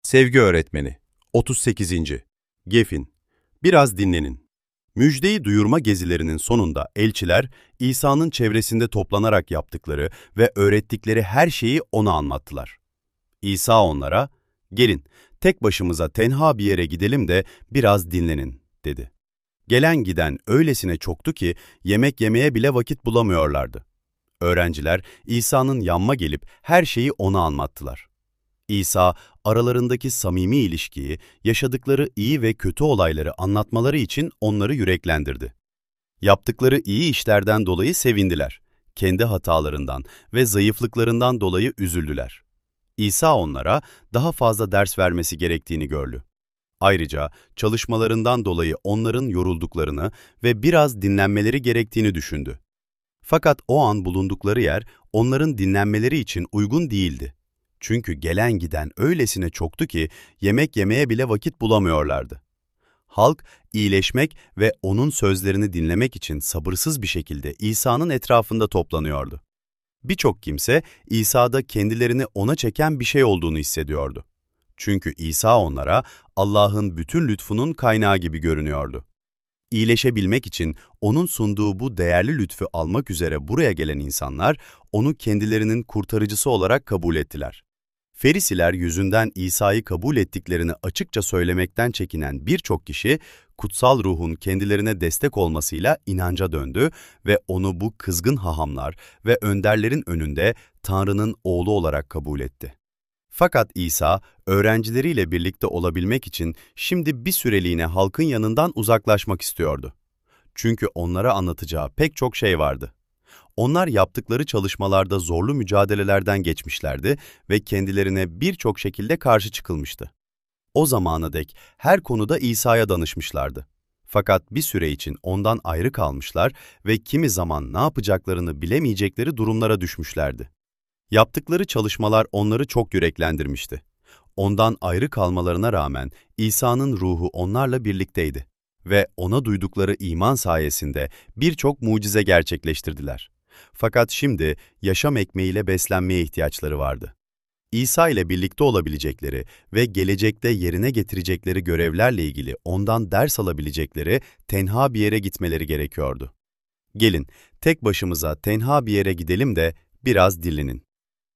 Sevgi Öğretmeni 38. Gefin. Biraz dinlenin. Müjdeyi duyurma gezilerinin sonunda elçiler, İsa'nın çevresinde toplanarak yaptıkları ve öğrettikleri her şeyi ona anlattılar. İsa onlara, "Gelin, tek başımıza tenha bir yere gidelim de biraz dinlenin," dedi. Gelen giden öylesine çoktu ki yemek yemeye bile vakit bulamıyorlardı. Öğrenciler İsa'nın yanına gelip her şeyi ona anlattılar. İsa, aralarındaki samimi ilişkiyi, yaşadıkları iyi ve kötü olayları anlatmaları için onları yüreklendirdi. Yaptıkları iyi işlerden dolayı sevindiler. Kendi hatalarından ve zayıflıklarından dolayı üzüldüler. İsa onlara daha fazla ders vermesi gerektiğini gördü. Ayrıca çalışmalarından dolayı onların yorulduklarını ve biraz dinlenmeleri gerektiğini düşündü. Fakat o an bulundukları yer onların dinlenmeleri için uygun değildi. Çünkü gelen giden öylesine çoktu ki yemek yemeye bile vakit bulamıyorlardı. Halk iyileşmek ve onun sözlerini dinlemek için sabırsız bir şekilde İsa'nın etrafında toplanıyordu. Birçok kimse İsa'da kendilerini ona çeken bir şey olduğunu hissediyordu. Çünkü İsa onlara Allah'ın bütün lütfunun kaynağı gibi görünüyordu. İyileşebilmek için onun sunduğu bu değerli lütfu almak üzere buraya gelen insanlar onu kendilerinin kurtarıcısı olarak kabul ettiler. Ferisiler yüzünden İsa'yı kabul ettiklerini açıkça söylemekten çekinen birçok kişi, kutsal ruhun kendilerine destek olmasıyla inanca döndü ve onu bu kızgın hahamlar ve önderlerin önünde Tanrı'nın oğlu olarak kabul etti. Fakat İsa, öğrencileriyle birlikte olabilmek için şimdi bir süreliğine halkın yanından uzaklaşmak istiyordu. Çünkü onlara anlatacağı pek çok şey vardı. Onlar yaptıkları çalışmalarda zorlu mücadelelerden geçmişlerdi ve kendilerine birçok şekilde karşı çıkılmıştı. O zamana dek her konuda İsa'ya danışmışlardı. Fakat bir süre için ondan ayrı kalmışlar ve kimi zaman ne yapacaklarını bilemeyecekleri durumlara düşmüşlerdi. Yaptıkları çalışmalar onları çok yüreklendirmişti. Ondan ayrı kalmalarına rağmen İsa'nın ruhu onlarla birlikteydi ve ona duydukları iman sayesinde birçok mucize gerçekleştirdiler. Fakat şimdi yaşam ekmeğiyle beslenmeye ihtiyaçları vardı. İsa ile birlikte olabilecekleri ve gelecekte yerine getirecekleri görevlerle ilgili ondan ders alabilecekleri tenha bir yere gitmeleri gerekiyordu. Gelin, tek başımıza tenha bir yere gidelim de biraz dinlenin.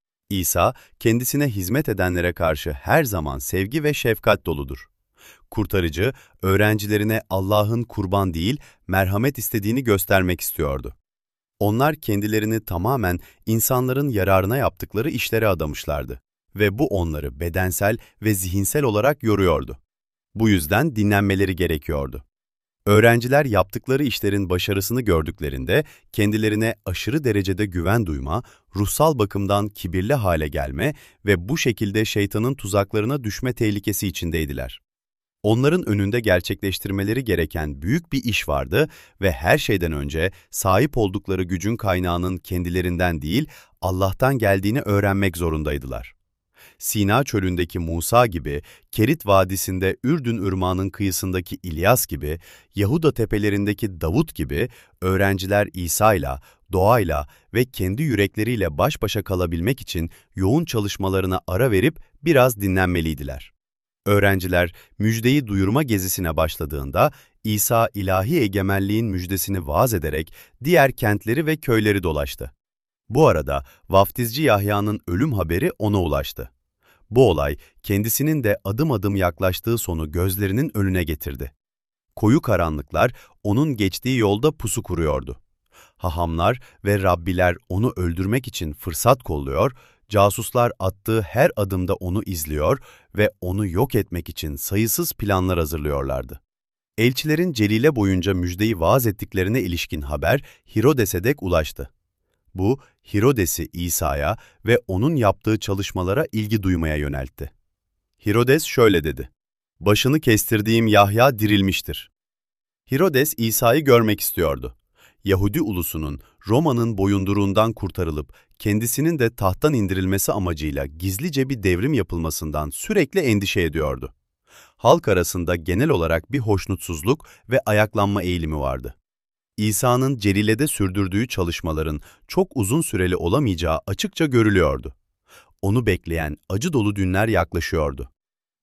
İsa, kendisine hizmet edenlere karşı her zaman sevgi ve şefkat doludur. Kurtarıcı, öğrencilerine Allah'ın kurban değil, merhamet istediğini göstermek istiyordu. Onlar kendilerini tamamen insanların yararına yaptıkları işlere adamışlardı ve bu onları bedensel ve zihinsel olarak yoruyordu. Bu yüzden dinlenmeleri gerekiyordu. Öğrenciler yaptıkları işlerin başarısını gördüklerinde kendilerine aşırı derecede güven duyma, ruhsal bakımdan kibirli hale gelme ve bu şekilde şeytanın tuzaklarına düşme tehlikesi içindeydiler. Onların önünde gerçekleştirmeleri gereken büyük bir iş vardı ve her şeyden önce sahip oldukları gücün kaynağının kendilerinden değil, Allah'tan geldiğini öğrenmek zorundaydılar. Sina çölündeki Musa gibi, Kerit Vadisi'nde Ürdün Irmağı'nın kıyısındaki İlyas gibi, Yahuda tepelerindeki Davut gibi öğrenciler İsa'yla, doğayla ve kendi yürekleriyle baş başa kalabilmek için yoğun çalışmalarına ara verip biraz dinlenmeliydiler. Öğrenciler müjdeyi duyurma gezisine başladığında İsa ilahi egemenliğin müjdesini vaaz ederek diğer kentleri ve köyleri dolaştı. Bu arada vaftizci Yahya'nın ölüm haberi ona ulaştı. Bu olay kendisinin de adım adım yaklaştığı sonu gözlerinin önüne getirdi. Koyu karanlıklar onun geçtiği yolda pusu kuruyordu. Hahamlar ve Rabbiler onu öldürmek için fırsat kolluyor, casuslar attığı her adımda onu izliyor ve onu yok etmek için sayısız planlar hazırlıyorlardı. Elçilerin Celile boyunca müjdeyi vaaz ettiklerine ilişkin haber Hirodes'e dek ulaştı. Bu, Hirodes'i İsa'ya ve onun yaptığı çalışmalara ilgi duymaya yöneltti. Hirodes şöyle dedi: "Başını kestirdiğim Yahya dirilmiştir." Hirodes İsa'yı görmek istiyordu. Yahudi ulusunun Roma'nın boyunduruğundan kurtarılıp kendisinin de tahttan indirilmesi amacıyla gizlice bir devrim yapılmasından sürekli endişe ediyordu. Halk arasında genel olarak bir hoşnutsuzluk ve ayaklanma eğilimi vardı. İsa'nın Celile'de sürdürdüğü çalışmaların çok uzun süreli olamayacağı açıkça görülüyordu. Onu bekleyen acı dolu günler yaklaşıyordu.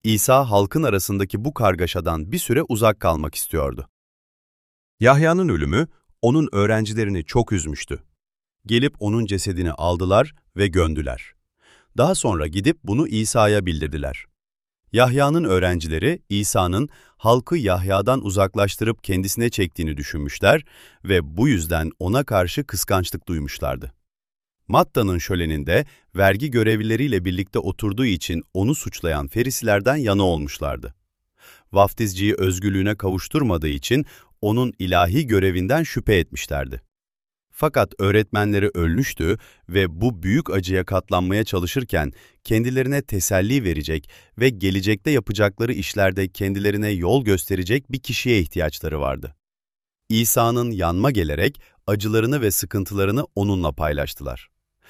İsa halkın arasındaki bu kargaşadan bir süre uzak kalmak istiyordu. Yahya'nın ölümü onun öğrencilerini çok üzmüştü. Gelip onun cesedini aldılar ve gömdüler. Daha sonra gidip bunu İsa'ya bildirdiler. Yahya'nın öğrencileri İsa'nın halkı Yahya'dan uzaklaştırıp kendisine çektiğini düşünmüşler ve bu yüzden ona karşı kıskançlık duymuşlardı. Matta'nın şöleninde vergi görevlileriyle birlikte oturduğu için onu suçlayan Ferisilerden yana olmuşlardı. Vaftizciyi özgürlüğüne kavuşturmadığı için onun ilahi görevinden şüphe etmişlerdi. Fakat öğretmenleri ölmüştü ve bu büyük acıya katlanmaya çalışırken kendilerine teselli verecek ve gelecekte yapacakları işlerde kendilerine yol gösterecek bir kişiye ihtiyaçları vardı. İsa'nın yanına gelerek acılarını ve sıkıntılarını onunla paylaştılar.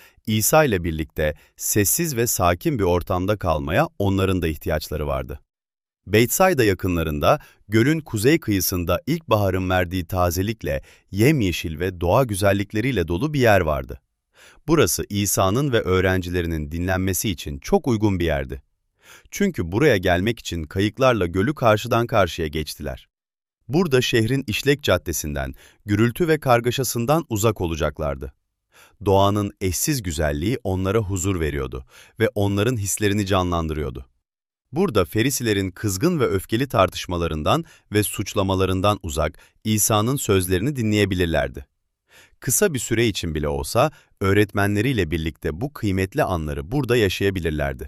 İsa ile birlikte sessiz ve sakin bir ortamda kalmaya onların da ihtiyaçları vardı. Beytsayda yakınlarında, gölün kuzey kıyısında ilkbaharın verdiği tazelikle, yemyeşil ve doğa güzellikleriyle dolu bir yer vardı. Burası İsa'nın ve öğrencilerinin dinlenmesi için çok uygun bir yerdi. Çünkü buraya gelmek için kayıklarla gölü karşıdan karşıya geçtiler. Burada şehrin işlek caddesinden, gürültü ve kargaşasından uzak olacaklardı. Doğanın eşsiz güzelliği onlara huzur veriyordu ve onların hislerini canlandırıyordu. Burada Ferisilerin kızgın ve öfkeli tartışmalarından ve suçlamalarından uzak İsa'nın sözlerini dinleyebilirlerdi. Kısa bir süre için bile olsa öğretmenleriyle birlikte bu kıymetli anları burada yaşayabilirlerdi.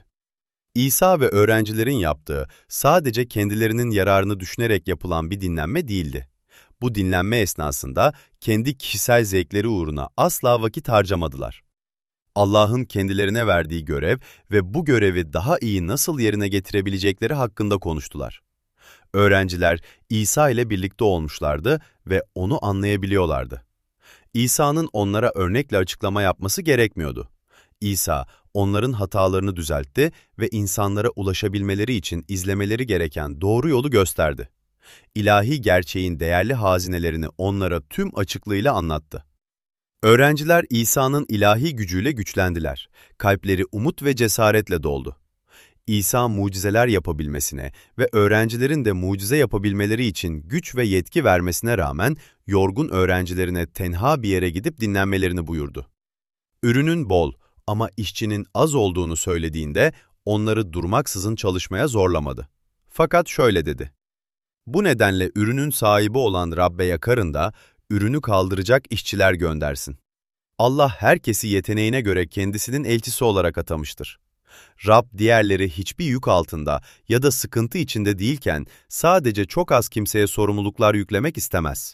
İsa ve öğrencilerin yaptığı sadece kendilerinin yararını düşünerek yapılan bir dinlenme değildi. Bu dinlenme esnasında kendi kişisel zevkleri uğruna asla vakit harcamadılar. Allah'ın kendilerine verdiği görev ve bu görevi daha iyi nasıl yerine getirebilecekleri hakkında konuştular. Öğrenciler İsa ile birlikte olmuşlardı ve onu anlayabiliyorlardı. İsa'nın onlara örnekle açıklama yapması gerekmiyordu. İsa, onların hatalarını düzeltti ve insanlara ulaşabilmeleri için izlemeleri gereken doğru yolu gösterdi. İlahi gerçeğin değerli hazinelerini onlara tüm açıklığıyla anlattı. Öğrenciler İsa'nın ilahi gücüyle güçlendiler. Kalpleri umut ve cesaretle doldu. İsa mucizeler yapabilmesine ve öğrencilerin de mucize yapabilmeleri için güç ve yetki vermesine rağmen yorgun öğrencilerine tenha bir yere gidip dinlenmelerini buyurdu. Ürünün bol ama işçinin az olduğunu söylediğinde onları durmaksızın çalışmaya zorlamadı. Fakat şöyle dedi: "Bu nedenle ürünün sahibi olan Rabbe yakarın da ürünü kaldıracak işçiler göndersin. Allah herkesi yeteneğine göre kendisinin elçisi olarak atamıştır. Rab diğerleri hiçbir yük altında ya da sıkıntı içinde değilken sadece çok az kimseye sorumluluklar yüklemek istemez."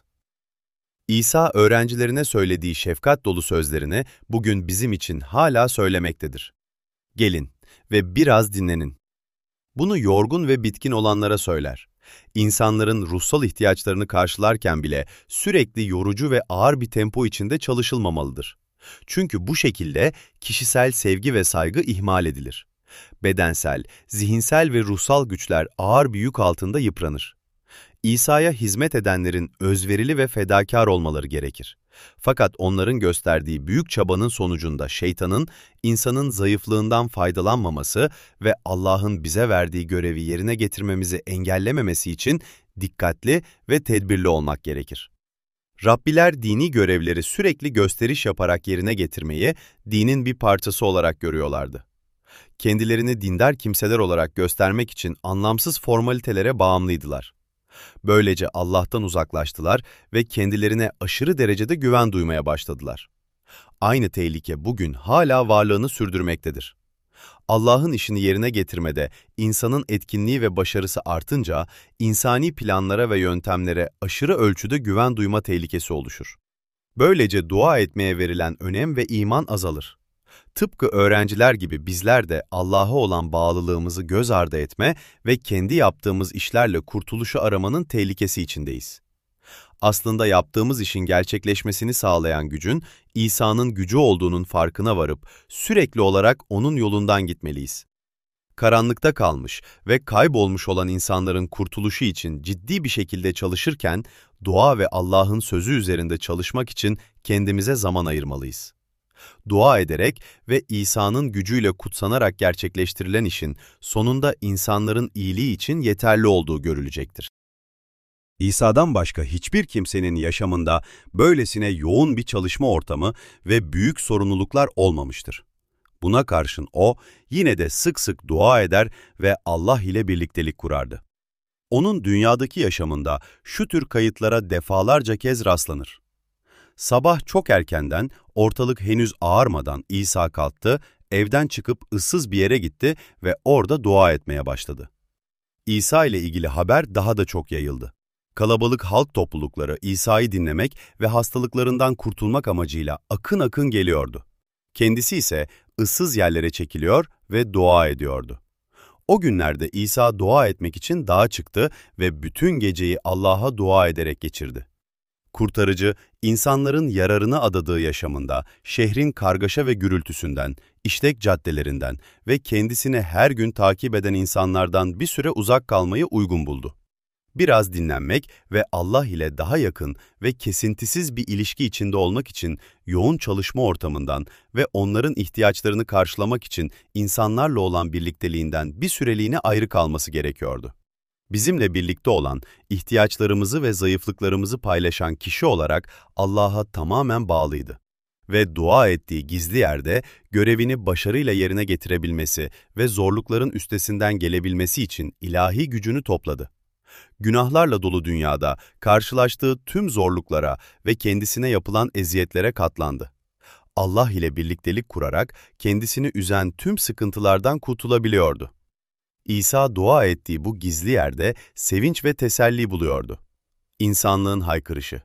İsa öğrencilerine söylediği şefkat dolu sözlerini bugün bizim için hala söylemektedir. Gelin ve biraz dinlenin. Bunu yorgun ve bitkin olanlara söyler. İnsanların ruhsal ihtiyaçlarını karşılarken bile sürekli yorucu ve ağır bir tempo içinde çalışılmamalıdır. Çünkü bu şekilde kişisel sevgi ve saygı ihmal edilir. Bedensel, zihinsel ve ruhsal güçler ağır bir yük altında yıpranır. İsa'ya hizmet edenlerin özverili ve fedakar olmaları gerekir. Fakat onların gösterdiği büyük çabanın sonucunda şeytanın, insanın zayıflığından faydalanmaması ve Allah'ın bize verdiği görevi yerine getirmemizi engellememesi için dikkatli ve tedbirli olmak gerekir. Rabbiler dini görevleri sürekli gösteriş yaparak yerine getirmeyi dinin bir parçası olarak görüyorlardı. Kendilerini dindar kimseler olarak göstermek için anlamsız formalitelere bağımlıydılar. Böylece Allah'tan uzaklaştılar ve kendilerine aşırı derecede güven duymaya başladılar. Aynı tehlike bugün hala varlığını sürdürmektedir. Allah'ın işini yerine getirmede insanın etkinliği ve başarısı artınca, insani planlara ve yöntemlere aşırı ölçüde güven duyma tehlikesi oluşur. Böylece dua etmeye verilen önem ve iman azalır. Tıpkı öğrenciler gibi bizler de Allah'a olan bağlılığımızı göz ardı etme ve kendi yaptığımız işlerle kurtuluşu aramanın tehlikesi içindeyiz. Aslında yaptığımız işin gerçekleşmesini sağlayan gücün, İsa'nın gücü olduğunun farkına varıp sürekli olarak onun yolundan gitmeliyiz. Karanlıkta kalmış ve kaybolmuş olan insanların kurtuluşu için ciddi bir şekilde çalışırken, dua ve Allah'ın sözü üzerinde çalışmak için kendimize zaman ayırmalıyız. Dua ederek ve İsa'nın gücüyle kutsanarak gerçekleştirilen işin sonunda insanların iyiliği için yeterli olduğu görülecektir. İsa'dan başka hiçbir kimsenin yaşamında böylesine yoğun bir çalışma ortamı ve büyük sorumluluklar olmamıştır. Buna karşın o yine de sık sık dua eder ve Allah ile birliktelik kurardı. Onun dünyadaki yaşamında şu tür kayıtlara defalarca kez rastlanır. Sabah çok erkenden, ortalık henüz ağarmadan İsa kalktı, evden çıkıp ıssız bir yere gitti ve orada dua etmeye başladı. İsa ile ilgili haber daha da çok yayıldı. Kalabalık halk toplulukları İsa'yı dinlemek ve hastalıklarından kurtulmak amacıyla akın akın geliyordu. Kendisi ise ıssız yerlere çekiliyor ve dua ediyordu. O günlerde İsa dua etmek için dağa çıktı ve bütün geceyi Allah'a dua ederek geçirdi. Kurtarıcı, insanların yararına adadığı yaşamında şehrin kargaşa ve gürültüsünden, işlek caddelerinden ve kendisini her gün takip eden insanlardan bir süre uzak kalmayı uygun buldu. Biraz dinlenmek ve Allah ile daha yakın ve kesintisiz bir ilişki içinde olmak için yoğun çalışma ortamından ve onların ihtiyaçlarını karşılamak için insanlarla olan birlikteliğinden bir süreliğine ayrı kalması gerekiyordu. Bizimle birlikte olan, ihtiyaçlarımızı ve zayıflıklarımızı paylaşan kişi olarak Allah'a tamamen bağlıydı. Ve dua ettiği gizli yerde görevini başarıyla yerine getirebilmesi ve zorlukların üstesinden gelebilmesi için ilahi gücünü topladı. Günahlarla dolu dünyada karşılaştığı tüm zorluklara ve kendisine yapılan eziyetlere katlandı. Allah ile birliktelik kurarak kendisini üzen tüm sıkıntılardan kurtulabiliyordu. İsa dua ettiği bu gizli yerde sevinç ve teselli buluyordu. İnsanlığın haykırışı.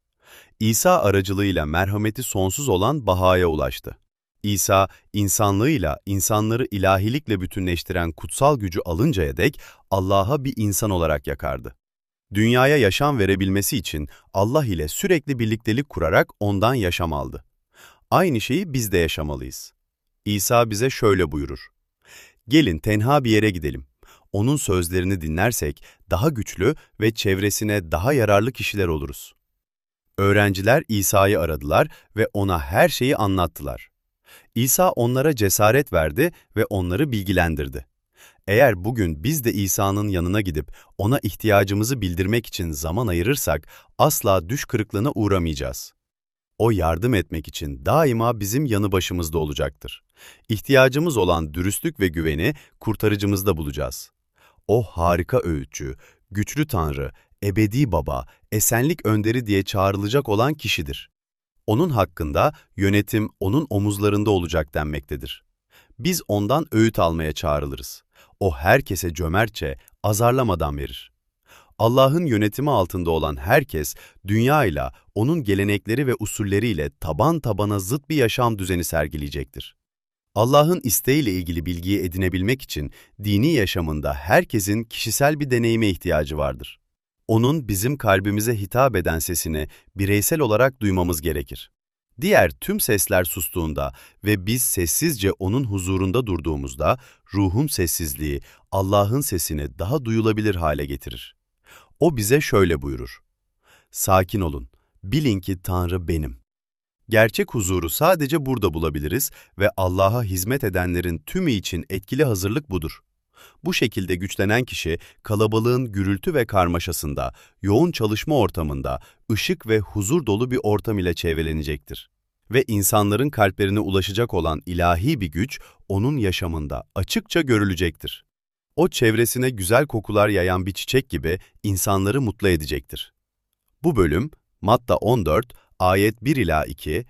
İsa aracılığıyla merhameti sonsuz olan Baha'ya ulaştı. İsa, insanlığıyla insanları ilahilikle bütünleştiren kutsal gücü alıncaya dek Allah'a bir insan olarak yakardı. Dünyaya yaşam verebilmesi için Allah ile sürekli birliktelik kurarak ondan yaşam aldı. Aynı şeyi biz de yaşamalıyız. İsa bize şöyle buyurur: "Gelin tenha bir yere gidelim. Onun sözlerini dinlersek daha güçlü ve çevresine daha yararlı kişiler oluruz." Öğrenciler İsa'yı aradılar ve ona her şeyi anlattılar. İsa onlara cesaret verdi ve onları bilgilendirdi. Eğer bugün biz de İsa'nın yanına gidip ona ihtiyacımızı bildirmek için zaman ayırırsak asla düş kırıklığına uğramayacağız. O yardım etmek için daima bizim yanı başımızda olacaktır. İhtiyacımız olan dürüstlük ve güveni kurtarıcımızda bulacağız. O harika öğütçü, güçlü Tanrı, ebedi Baba, esenlik önderi diye çağrılacak olan kişidir. Onun hakkında yönetim onun omuzlarında olacak denmektedir. Biz ondan öğüt almaya çağrılırız. O herkese cömertçe, azarlamadan verir. Allah'ın yönetimi altında olan herkes, dünyayla, onun gelenekleri ve usulleriyle taban tabana zıt bir yaşam düzeni sergileyecektir. Allah'ın isteğiyle ilgili bilgiyi edinebilmek için dini yaşamında herkesin kişisel bir deneyime ihtiyacı vardır. Onun bizim kalbimize hitap eden sesini bireysel olarak duymamız gerekir. Diğer tüm sesler sustuğunda ve biz sessizce onun huzurunda durduğumuzda, ruhun sessizliği Allah'ın sesini daha duyulabilir hale getirir. O bize şöyle buyurur: "Sakin olun, bilin ki Tanrı benim." Gerçek huzuru sadece burada bulabiliriz ve Allah'a hizmet edenlerin tümü için etkili hazırlık budur. Bu şekilde güçlenen kişi, kalabalığın gürültü ve karmaşasında, yoğun çalışma ortamında, ışık ve huzur dolu bir ortam ile çevrelenecektir. Ve insanların kalplerine ulaşacak olan ilahi bir güç, onun yaşamında açıkça görülecektir. O çevresine güzel kokular yayan bir çiçek gibi insanları mutlu edecektir. Bu bölüm, Matta 14, ayet 1-2,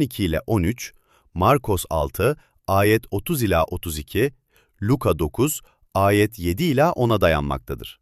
12-13, Markos 6, ayet 30-32, Luka 9, ayet 7-10'a dayanmaktadır.